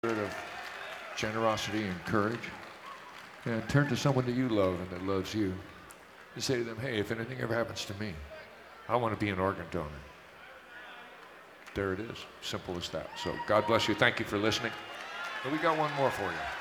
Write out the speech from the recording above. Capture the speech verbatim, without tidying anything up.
spirit of generosity and courage, and turn to someone that you love and that loves you and say to them, hey, if anything ever happens to me, I want to be an organ donor. There it is, simple as that. So God bless you. Thank you for listening. And we got one more for you.